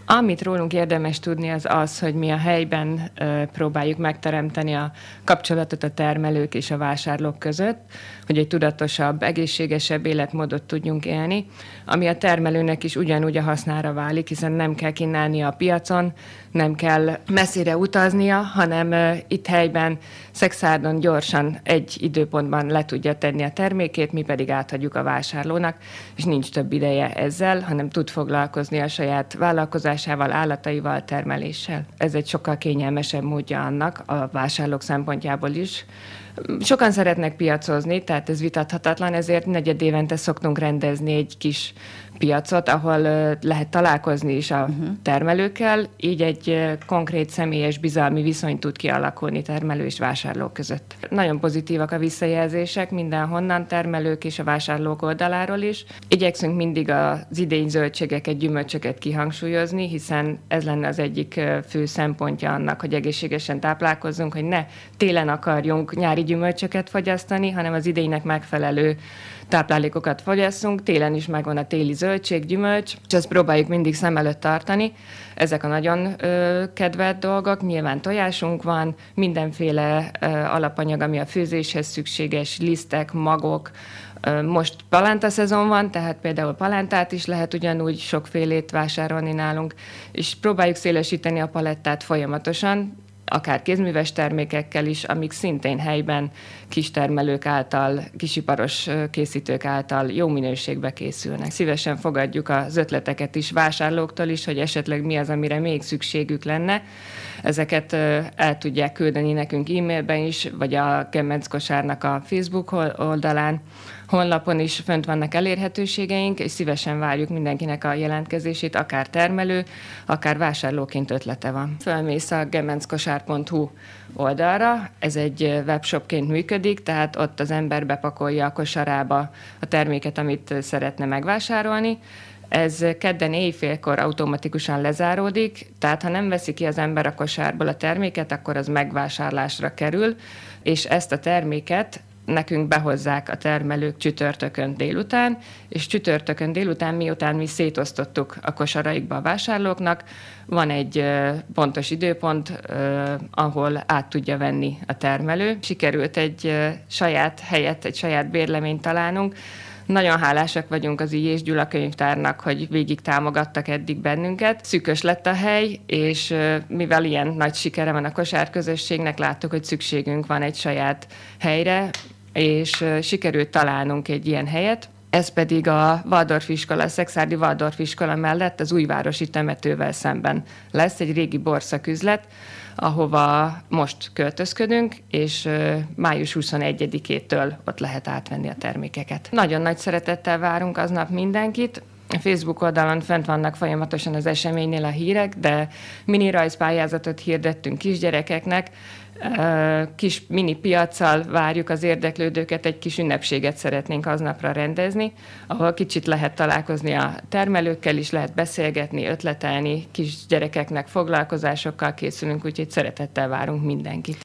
Amit rólunk érdemes tudni, az az, hogy mi a helyben próbáljuk megteremteni a kapcsolatot a termelők és a vásárlók között, hogy egy tudatosabb, egészségesebb életmódot tudjunk élni, ami a termelőnek is ugyanúgy a hasznára válik, hiszen nem kell kínálnia a piacon, nem kell messzire utaznia, hanem itt helyben Szekszárdon gyorsan egy időpontban le tudja tenni a termékét, mi pedig átadjuk a vásárlónak, és nincs több ideje ezzel, hanem tud foglalkozni a saját vállalkozásával, állataival, termeléssel. Ez egy sokkal kényelmesebb módja annak a vásárlók szempontjából is. Sokan szeretnek piacozni, tehát ez vitathatatlan, ezért negyedévente szoktunk rendezni egy kis piacot, ahol lehet találkozni is a termelőkkel, így egy konkrét személyes bizalmi viszony tud kialakulni termelő és vásárló között. Nagyon pozitívak a visszajelzések mindenhonnan, termelők és a vásárlók oldaláról is. Igyekszünk mindig az idény zöldségeket, gyümölcsöket kihangsúlyozni, hiszen ez lenne az egyik fő szempontja annak, hogy egészségesen táplálkozzunk, hogy ne télen akarjunk nyári gyümölcsöket fogyasztani, hanem az idénynek megfelelő táplálékokat fogyasszunk, télen is megvan a téli zöldség, gyümölcs, és ezt próbáljuk mindig szem előtt tartani. Ezek a nagyon kedvelt dolgok, nyilván tojásunk van, mindenféle alapanyag, ami a főzéshez szükséges, lisztek, magok. Most palánta szezon van, tehát például palántát is lehet ugyanúgy sokfélét vásárolni nálunk, és próbáljuk szélesíteni a palettát folyamatosan, akár kézműves termékekkel is, amik szintén helyben kistermelők által, kisiparos készítők által jó minőségbe készülnek. Szívesen fogadjuk az ötleteket is vásárlóktól is, hogy esetleg mi az, amire még szükségük lenne. Ezeket el tudják küldeni nekünk e-mailben is, vagy a Gemmenc Kosárnak a Facebook oldalán. Honlapon is fönt vannak elérhetőségeink, és szívesen várjuk mindenkinek a jelentkezését, akár termelő, akár vásárlóként ötlete van. Fölmész a gemmenckosár.hu oldalra, ez egy webshopként működik, tehát ott az ember bepakolja a kosarába a terméket, amit szeretne megvásárolni. Ez kedden éjfélkor automatikusan lezáródik, tehát ha nem veszi ki az ember a kosárból a terméket, akkor az megvásárlásra kerül, és ezt a terméket nekünk behozzák a termelők csütörtökön délután, és csütörtökön délután, miután mi szétosztottuk a kosaraikba a vásárlóknak, van egy pontos időpont, ahol át tudja venni a termelő. Sikerült egy saját helyet, egy saját bérleményt találnunk. Nagyon hálásak vagyunk az I. Gyula könyvtárnak, hogy végig támogattak eddig bennünket. Szűkös lett a hely, és mivel ilyen nagy sikere van a kosárközösségnek, láttuk, hogy szükségünk van egy saját helyre, és sikerült találnunk egy ilyen helyet. Ez pedig a Waldorf iskola, a Szekszárdi Waldorf iskola mellett az újvárosi temetővel szemben lesz egy régi borszaküzlet, ahova most költözködünk, és május 21-től ott lehet átvenni a termékeket. Nagyon nagy szeretettel várunk aznap mindenkit. A Facebook oldalon fent vannak folyamatosan az eseménynél a hírek, de mini rajzpályázatot hirdettünk kisgyerekeknek, kis mini piaccal várjuk az érdeklődőket, egy kis ünnepséget szeretnénk aznapra rendezni, ahol kicsit lehet találkozni a termelőkkel is, lehet beszélgetni, ötletelni, kisgyerekeknek foglalkozásokkal készülünk, úgyhogy szeretettel várunk mindenkit.